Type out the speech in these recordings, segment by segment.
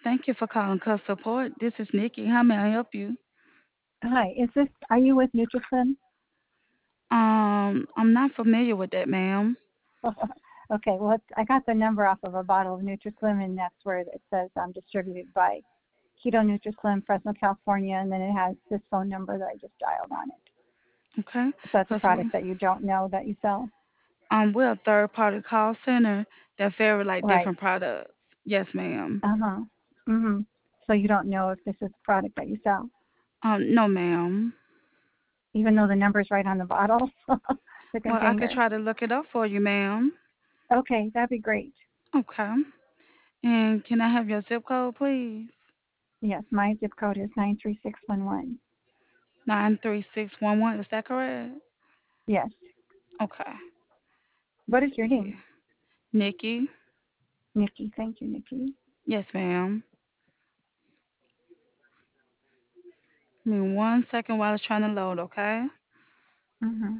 Thank you for calling Cuss Support. This is Nikki. How may I help you? Hi, are you with NutriSlim? I'm not familiar with that, ma'am. Okay, well, I got the number off of a bottle of NutriSlim, and that's where it says distributed by Keto NutriSlim, Fresno, California, and then it has this phone number that I just dialed on it. Okay, So that's a because product that you don't know that you sell? we're a third party call center that vary like Right. different products. Yes, ma'am. Uh-huh. Mm-hmm. So you don't know if this is a product that you sell, No, ma'am. even though the number's right on the bottle, the Well, I could container. try to look it up for you, ma'am. Okay, that'd be great. Okay. And can I have your zip code, please? Yes, my zip code is 93611. 93611. Is that correct? Yes. Okay. What is your See name? here. Nikki. Nikki. Thank you, Nikki. Yes, ma'am. Give me 1 second while it's trying to load, okay? Mm-hmm.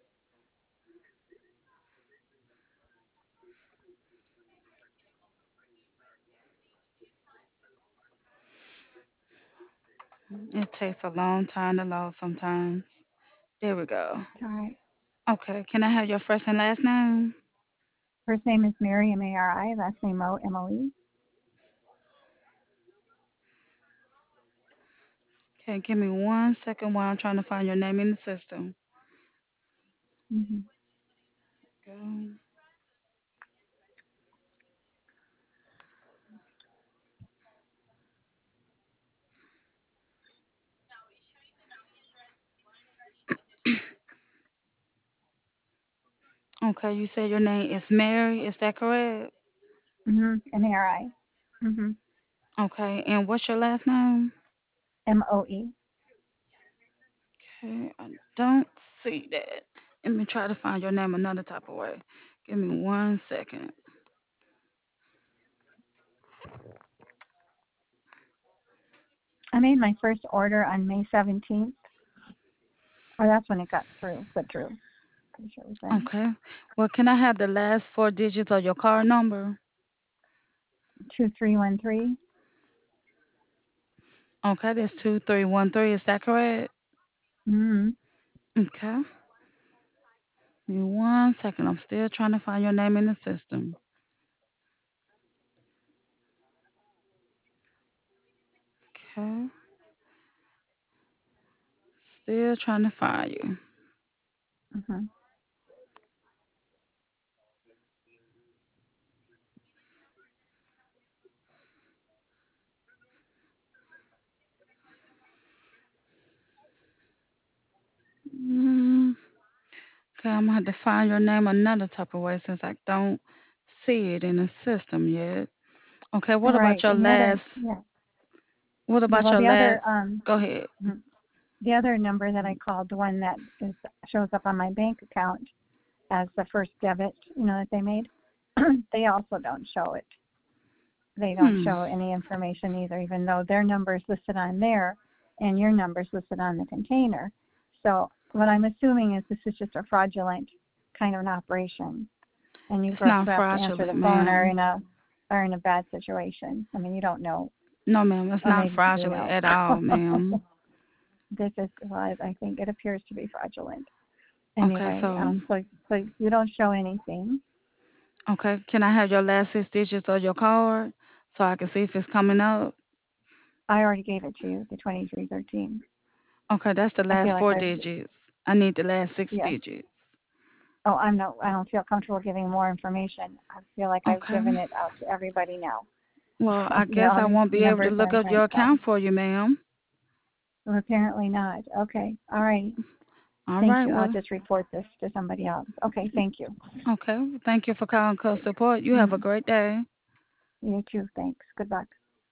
It takes a long time to load sometimes. There we go. All right. Okay, can I have your first and last name? First name is Mary, Mari. Last name Moe. Okay, give me 1 second while I'm trying to find your name in the system. Mm-hmm. Go. Okay, you said your name is Mary, is that correct? Mm-hmm. Mari. Mm-hmm. Okay, and what's your last name? Moe. Okay, I don't see that. Let me try to find your name another type of way. Give me 1 second. I made my first order on May 17th. Or that's when it got through, put through. Pretty sure it was then. Okay, well, can I have the last four digits of your card number? 2313. Okay, that's 2313, is that correct? Mm-hmm. Okay. Give me 1 second. I'm still trying to find your name in the system. Okay. Still trying to find you. Mm-hmm. Mm, okay, I'm gonna have to find your name another type of way since I don't see it in the system yet. Okay, All right. And the other, yeah. what Yeah, about well, your the last other, go ahead. mhm. The other number that I called, the one that shows up on my bank account as the first debit, that they made, they also don't show it. They don't Hmm. show any information either, even though their number is listed on there and your number is listed on the container. So what I'm assuming is this is just a fraudulent kind of an operation, and you It's folks not who have to answer fraudulent, the phone are ma'am. in a bad situation. I mean, you don't know, No, ma'am, it's or not maybe you do fraudulent know. at all, ma'am. This is, well, I think it appears to be fraudulent. Okay, Anyway, so you don't show anything. can I have your last six digits of your card so I can see if it's coming up? I already gave it to you, the 2313. Okay, that's the I last feel like four I've, digits. I need the last six yes. digits. Oh, I don't feel comfortable giving more information. I feel like I've Okay. given it out to everybody now. Well, I guess All I these won't be able to numbers that look I'm up trying your to call. account for you, ma'am. Well, apparently not. Okay. All right. All Thank right. you. I'll Well, just report this to somebody else. Okay. Thank you. okay. Thank you for calling Cuss Support. You have a Mm-hmm. great day. You too. Thanks. Good luck.